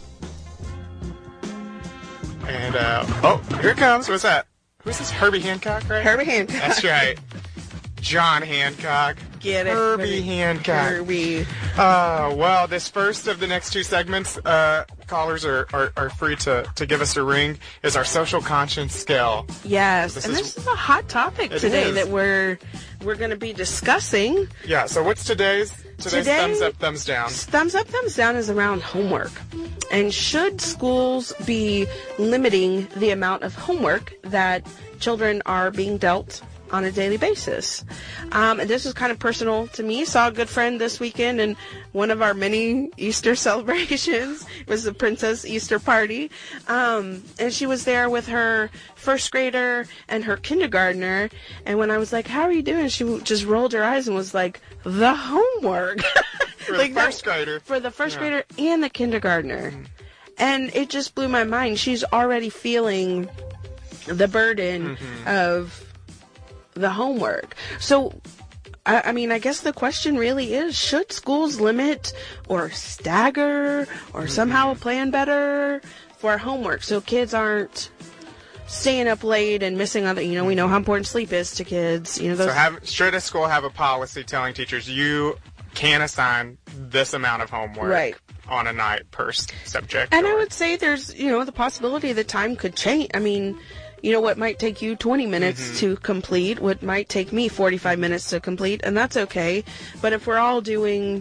And, here it comes. What's that? Who's this? Herbie Hancock, right?
Herbie Hancock.
That's right. John Hancock.
Get it?
Herbie Hancock.
Herbie.
Well, this first of the next 2 segments, callers are free to give us a ring, is our social conscience scale.
Yes, this is a hot topic today that we're going to be discussing.
Yeah, so what's today's thumbs up, thumbs down?
Thumbs up, thumbs down is around homework. And should schools be limiting the amount of homework that children are being dealt on a daily basis? And this is kind of personal to me. Saw a good friend this weekend in one of our many Easter celebrations. It was the Princess Easter party. And she was there with her first grader and her kindergartner. And when I was like, how are you doing? She just rolled her eyes and was like, the homework.
For the first grader.
For the first grader and the kindergartner. And it just blew my mind. She's already feeling the burden of the homework. So, I mean, I guess the question really is, should schools limit or stagger or somehow plan better for homework so kids aren't staying up late and missing other, we know how important sleep is to kids.
So should a school have a policy telling teachers you can assign this amount of homework on a night per subject?
And I would say there's, the possibility that time could change. I mean, what might take you 20 minutes to complete, what might take me 45 minutes to complete, and that's okay. But if we're all doing,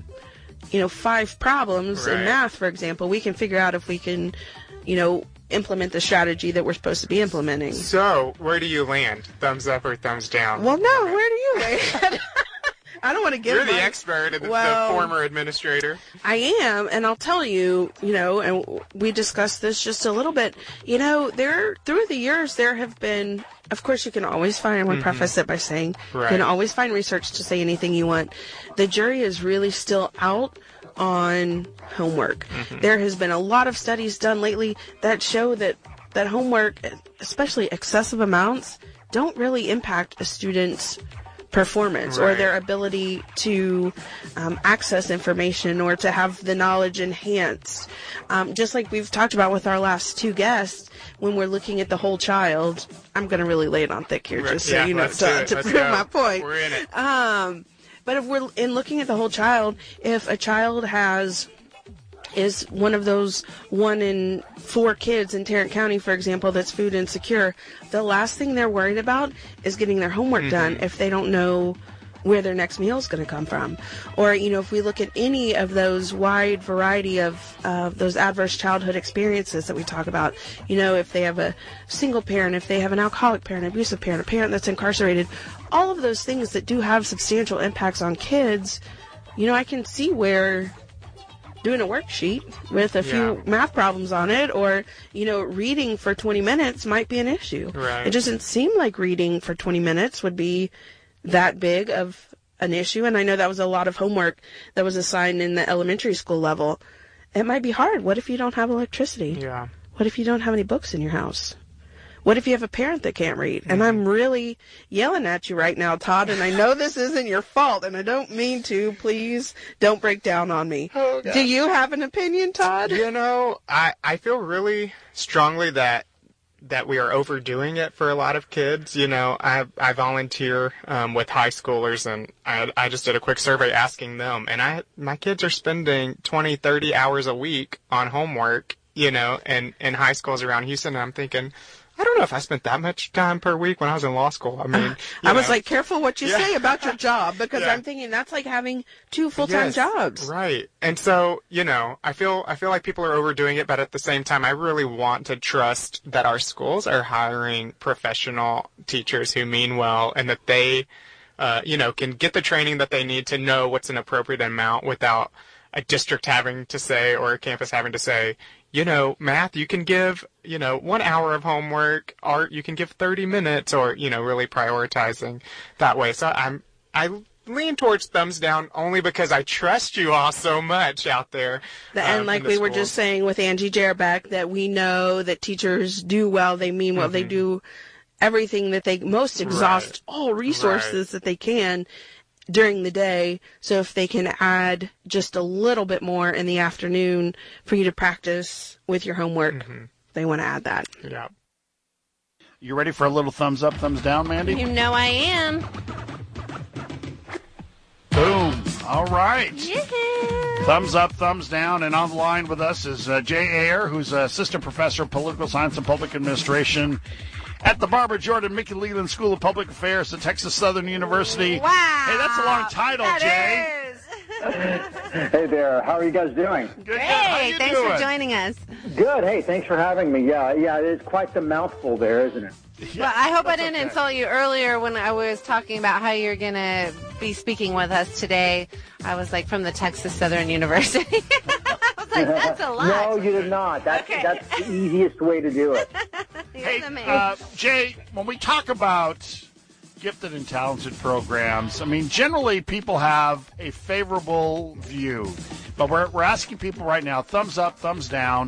5 problems in math, for example, we can figure out if we can, implement the strategy that we're supposed to be implementing.
So, where do you land? Thumbs up or thumbs down?
Well, no, where do you land? I don't want to give
You're the expert and the former administrator.
I am, and I'll tell you, and we discussed this just a little bit, through the years there have been, of course you can always find, I want to preface it by saying, you can always find research to say anything you want. The jury is really still out on homework. There has been a lot of studies done lately that show that homework, especially excessive amounts, don't really impact a student's performance or their ability to access information or to have the knowledge enhanced. Just like we've talked about with our last 2 guests, when we're looking at the whole child, I'm going to really lay it on thick here just so you know to prove my point.
We're in it.
But if we're in looking at the whole child, if a child is one of those 1 in 4 kids in Tarrant County, for example, that's food insecure, the last thing they're worried about is getting their homework done if they don't know where their next meal is going to come from. Or, if we look at any of those wide variety of those adverse childhood experiences that we talk about, if they have a single parent, if they have an alcoholic parent, abusive parent, a parent that's incarcerated, all of those things that do have substantial impacts on kids, I can see where doing a worksheet with a few math problems on it or, reading for 20 minutes might be an issue.
Right.
It doesn't seem like reading for 20 minutes would be that big of an issue. And I know that was a lot of homework that was assigned in the elementary school level. It might be hard. What if you don't have electricity?
Yeah.
What if you don't have any books in your house? What if you have a parent that can't read? And I'm really yelling at you right now, Todd, and I know this isn't your fault, and I don't mean to. Please don't break down on me.
Oh, gosh.
Do you have an opinion, Todd?
I feel really strongly that we are overdoing it for a lot of kids. I volunteer with high schoolers, and I just did a quick survey asking them, and my kids are spending 20, 30 hours a week on homework, in high schools around Houston, and I'm thinking, I don't know if I spent that much time per week when I was in law school. I mean,
I was like, careful what you say about your job, because I'm thinking that's like having 2 full-time jobs.
Right. And so, I feel like people are overdoing it, but at the same time, I really want to trust that our schools are hiring professional teachers who mean well and that they, can get the training that they need to know what's an appropriate amount without a district having to say or a campus having to say, math, you can give, 1 hour of homework, art, you can give 30 minutes, or, really prioritizing that way. So I lean towards thumbs down only because I trust you all so much out there.
And like we were just saying with Angie Jerbeck, that we know that teachers do well, they mean well, they do everything that they most exhaust all resources that they can during the day. So if they can add just a little bit more in the afternoon for you to practice with your homework, they want to add that.
Yeah.
You ready for a little thumbs up, thumbs down, Mandy?
You know I am.
Boom. All right.
Yeah.
Thumbs up, thumbs down. And on the line with us is Jay Ayer, who's assistant professor of political science and public administration at the Barbara Jordan Mickey Leland School of Public Affairs at Texas Southern University.
Wow.
Hey, that's a long title, Jay.
Hey there. How are you guys doing?
Good.
Hey, thanks for joining us.
Good. Hey, thanks for having me. Yeah, it's quite the mouthful there, isn't it?
Yeah, well, I hope I didn't insult you earlier when I was talking about how you're going to be speaking with us today. I was like, from the Texas Southern University. I was like, that's a lot.
No, you did not. That's the easiest way to do it.
Hey, Jay, when we talk about gifted and talented programs, I mean, generally people have a favorable view. But we're asking people right now, thumbs up, thumbs down.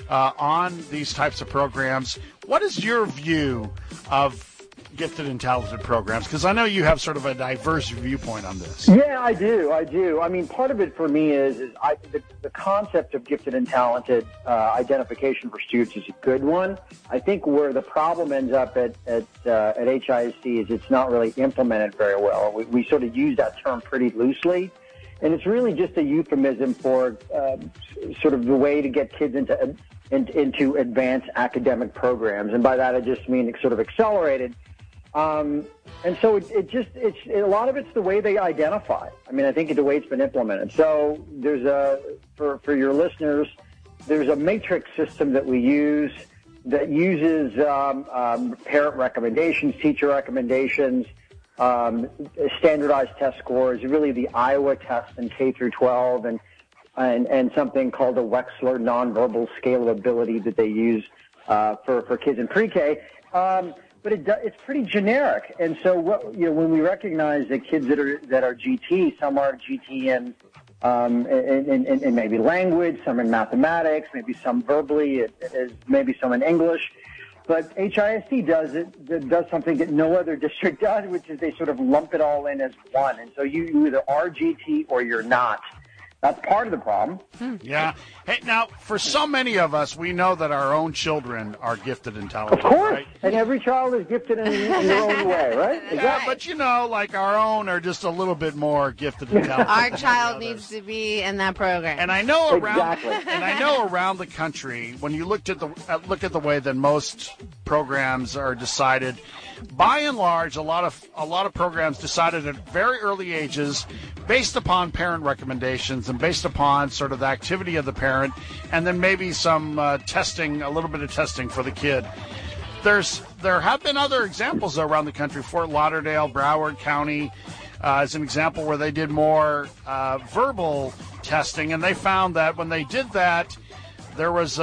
on these types of programs. What is your view of gifted and talented programs? Because I know you have sort of a diverse viewpoint on this.
Yeah, I do. I mean, part of it for me is the concept of gifted and talented identification for students is a good one. I think where the problem ends up at HISD is it's not really implemented very well. We sort of use that term pretty loosely, and it's really just a euphemism for sort of the way to get kids into advanced academic programs, and by that I just mean sort of accelerated. And so it's a lot of it's the way they identify. I mean, I think the way it's been implemented. So there's for your listeners, there's a matrix system that we use that uses parent recommendations, teacher recommendations, standardized test scores, really the Iowa test in K through 12, and something called the Wechsler nonverbal scale of ability that they use for kids in pre-K. But it's pretty generic, and so when we recognize that kids that are GT, some are GT in maybe language, some in mathematics, maybe some verbally, maybe some in English. But HISD does something that no other district does, which is they sort of lump it all in as one, and so you either are GT or you're not. That's part of the problem.
Yeah. Hey, now, for so many of us, we know that our own children are gifted and talented.
Of course.
Right?
And every child is gifted in their own way, right?
Exactly. Yeah, but, like our own are just a little bit more gifted and talented.
Our child needs to be in that program.
And I know around the country, when you look at the way that most programs are decided, by and large, a lot of programs decided at very early ages, based upon parent recommendations and based upon sort of the activity of the parent, and then maybe some testing, a little bit of testing for the kid. There have been other examples around the country. Fort Lauderdale, Broward County, as an example where they did more verbal testing, and they found that when they did that, there was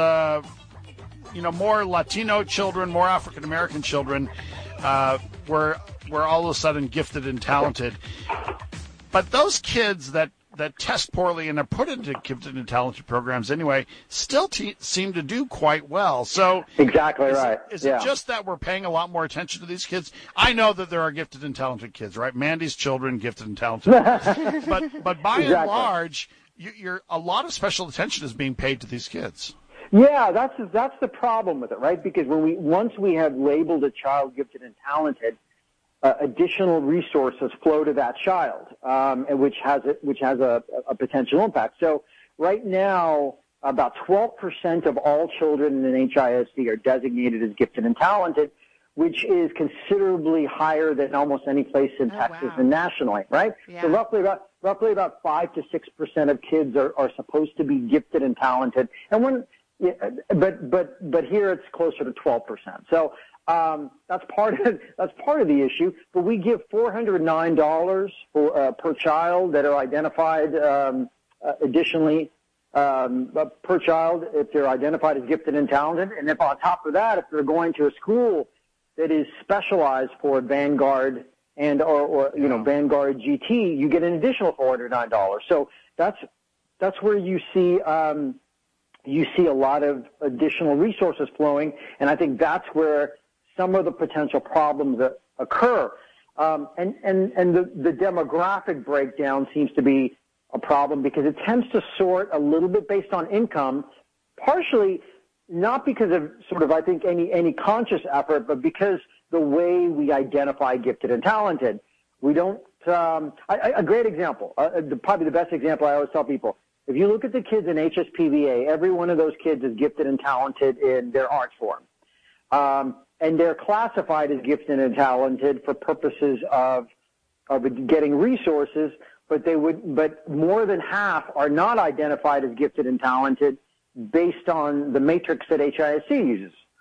more Latino children, more African American children were all of a sudden gifted and talented. But those kids that test poorly and are put into gifted and talented programs anyway still seem to do quite well. So
exactly right.
Is it just that we're paying a lot more attention to these kids? I know that there are gifted and talented kids, right? Mandy's children, gifted and talented. but by and large, a lot of special attention is being paid to these kids.
Yeah, that's the problem with it, right? Because once we have labeled a child gifted and talented, additional resources flow to that child, and which has a potential impact. So right now, about 12% of all children in HISD are designated as gifted and talented, which is considerably higher than almost any place in Texas and nationally, right? Yeah. So roughly about 5 to 6% of kids are supposed to be gifted and talented, and but here it's closer to 12%. So that's part of the issue. But we give $409 per child that are identified. Additionally, per child if they're identified as gifted and talented, and if on top of that, if they're going to a school that is specialized for Vanguard and or Vanguard GT, you get an additional $409. So that's where you see a lot of additional resources flowing, and I think that's where some of the potential problems that occur. And the demographic breakdown seems to be a problem because it tends to sort a little bit based on income, partially not because of sort of, I think, any conscious effort, but because the way we identify gifted and talented. We don't, a great example, probably the best example I always tell people, if you look at the kids in HSPVA, every one of those kids is gifted and talented in their art form. And they're classified as gifted and talented for purposes of getting resources, but more than half are not identified as gifted and talented based on the matrix that HISD uses.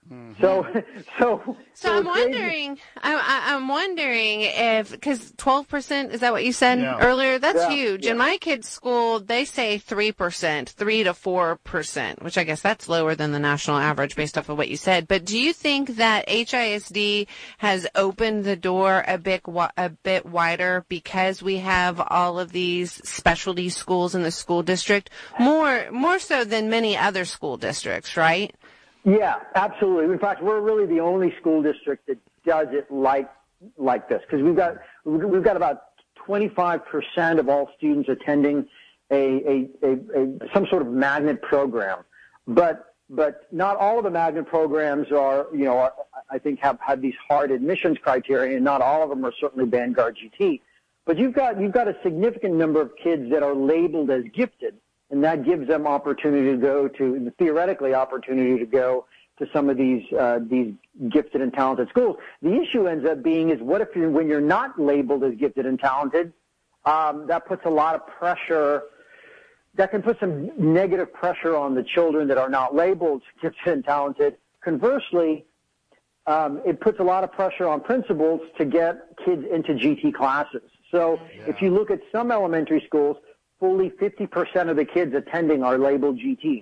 Mm-hmm. So
I'm wondering. I'm wondering if, because 12%, is that what you said earlier? That's huge. In my kids' school, they say 3%, 3 to 4%, which I guess that's lower than the national average based off of what you said. But do you think that HISD has opened the door a bit wider because we have all of these specialty schools in the school district, more so than many other school districts, right?
Yeah, absolutely. In fact, we're really the only school district that does it like this, because we've got about 25% of all students attending some sort of magnet program, but not all of the magnet programs are I think have these hard admissions criteria, and not all of them are certainly Vanguard GT. But you've got a significant number of kids that are labeled as gifted. And that gives them opportunity to go to, theoretically, opportunity to go to some of these gifted and talented schools. The issue ends up being is what if when you're not labeled as gifted and talented, that puts a lot of pressure. That can put some negative pressure on the children that are not labeled gifted and talented. Conversely, it puts a lot of pressure on principals to get kids into GT classes. So if you look at some elementary schools, fully 50% of the kids attending are labeled GT.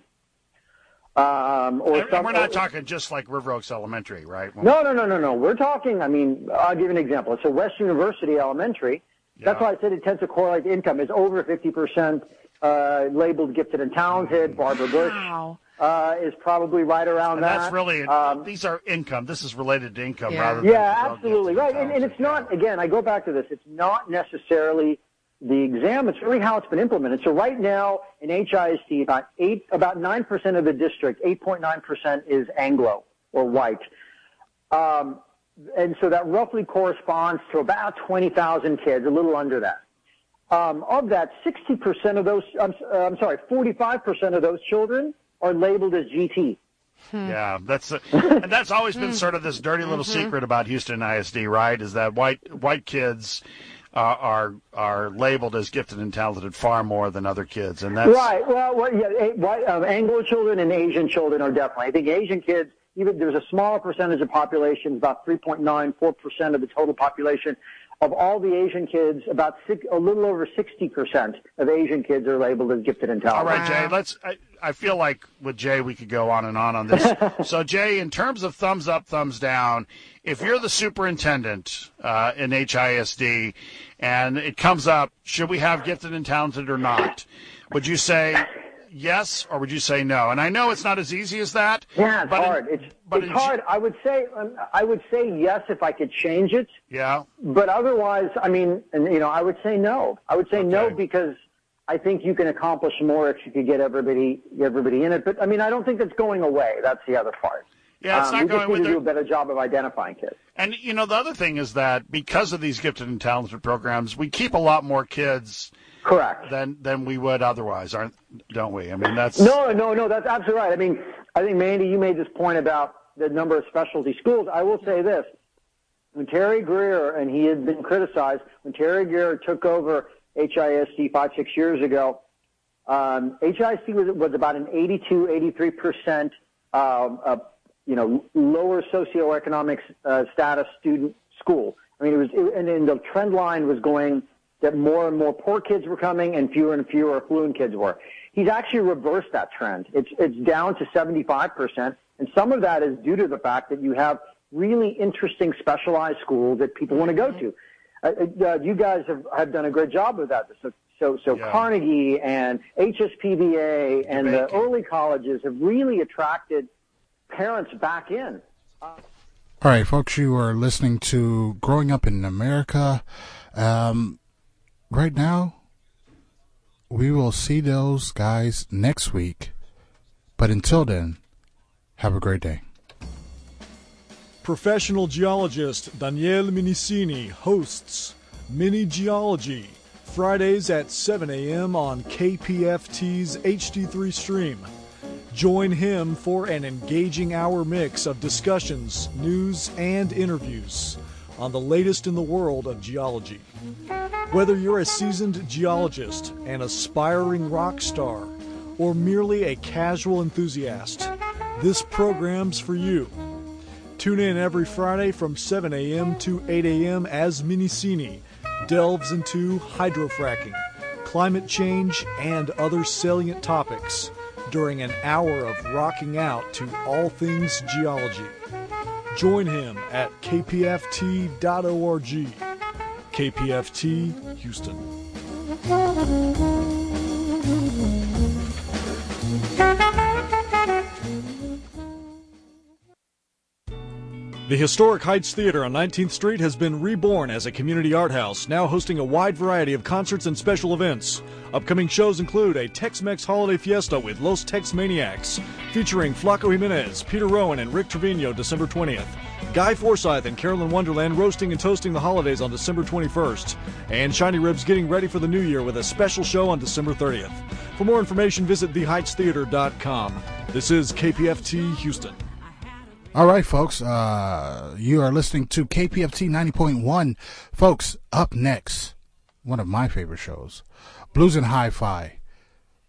We're not talking just like River Oaks Elementary, right?
No. We're talking, I'll give you an example. So West University Elementary, that's why I said it tends to correlate to income, is over 50% labeled gifted and talented. Barbara Bush is probably right around that.
That's really, these are income. This is related to income rather than.
Yeah, absolutely. Right. And it's not, again, I go back to this, it's not necessarily the exam, it's really how it's been implemented. So right now in HISD, about 9% of the district, 8.9% is Anglo or white. And so that roughly corresponds to about 20,000 kids, a little under that. Of that, 60% of those, 45% of those children are labeled as GT.
Yeah, and that's always been sort of this dirty little secret about Houston ISD, right? Is that white kids are labeled as gifted and talented far more than other kids, and that's
right. Well, Anglo children and Asian children are definitely. I think Asian kids, even there's a smaller percentage of population, about 3.94% of the total population of all the Asian kids. A little over 60% of Asian kids are labeled as gifted and talented.
All right, Jay. I feel like with Jay we could go on and on this. So, Jay, in terms of thumbs up, thumbs down, if you're the superintendent in HISD and it comes up, should we have gifted and talented or not? Would you say yes or would you say no? And I know it's not as easy as that.
Yeah, it's hard. It's hard. I would say yes if I could change it.
Yeah.
But otherwise, I would say no. I would say no because I think you can accomplish more if you could get everybody in it. But I don't think that's going away. That's the other part.
Yeah, it's not going
with. We just need to do a better job of identifying kids.
And the other thing is that because of these gifted and talented programs, we keep a lot more kids.
Correct.
Than we would otherwise, don't we? That's
no. That's absolutely right. I think Mandy, you made this point about the number of specialty schools. I will say this: when Terry Greer, and he had been criticized, when Terry Greer took over HISD 5-6 years ago, HISD was about an 82-83% lower socioeconomic status student school. And the trend line was going that more and more poor kids were coming and fewer affluent kids were. He's actually reversed that trend. It's down to 75%, and some of that is due to the fact that you have really interesting specialized schools that people want to go to. You guys have done a great job with that. So Carnegie and HSPVA and the early colleges have really attracted parents back in.
All right, folks, you are listening to Growing Up in America. Right now, we will see those guys next week. But until then, have a great day.
Professional geologist Danielle Minicini hosts Mini Geology, Fridays at 7 a.m. on KPFT's HD3 stream. Join him for an engaging hour mix of discussions, news, and interviews on the latest in the world of geology. Whether you're a seasoned geologist, an aspiring rock star, or merely a casual enthusiast, this program's for you. Tune in every Friday from 7 a.m. to 8 a.m. as Minicini delves into hydrofracking, climate change, and other salient topics during an hour of rocking out to all things geology. Join him at kpft.org. KPFT Houston. The historic Heights Theater on 19th Street has been reborn as a community art house, now hosting a wide variety of concerts and special events. Upcoming shows include a Tex-Mex holiday fiesta with Los Tex Maniacs, featuring Flaco Jimenez, Peter Rowan, and Rick Trevino December 20th. Guy Forsyth and Carolyn Wonderland roasting and toasting the holidays on December 21st. And Shiny Ribs getting ready for the new year with a special show on December 30th. For more information, visit theheightstheater.com. This is KPFT Houston.
All right, folks, you are listening to KPFT 90.1. Folks, up next, one of my favorite shows, Blues and Hi-Fi.